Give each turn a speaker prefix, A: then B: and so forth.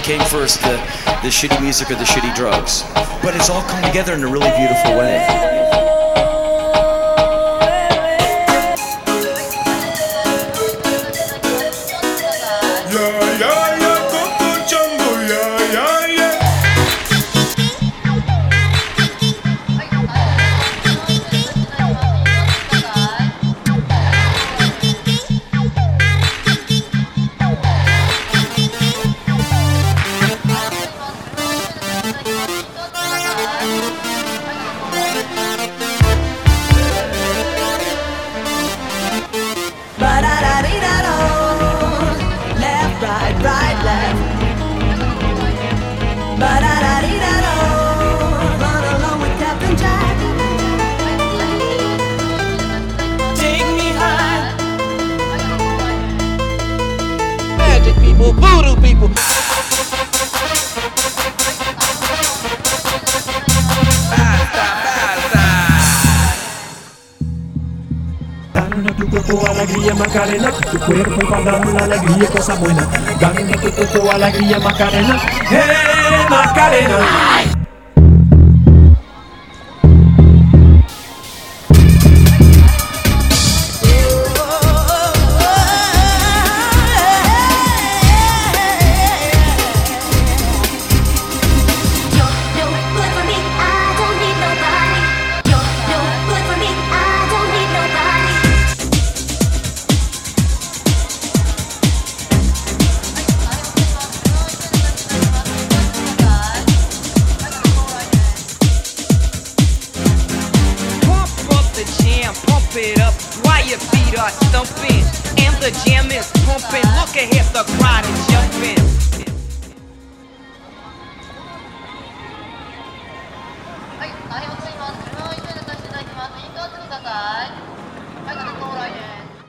A: what came first, the shitty music or the shitty drugs. But it's all come together in a really beautiful way.
B: Voodoo people.
C: Dame tu cuerpo alegría Macarena, tu cuerpo para dar la alegría cosa buena. Dame tu cuerpo alegría Macarena, Macarena.
B: Pump it up while your feet are stumping and the jam is pumping. Look ahead, the crowd is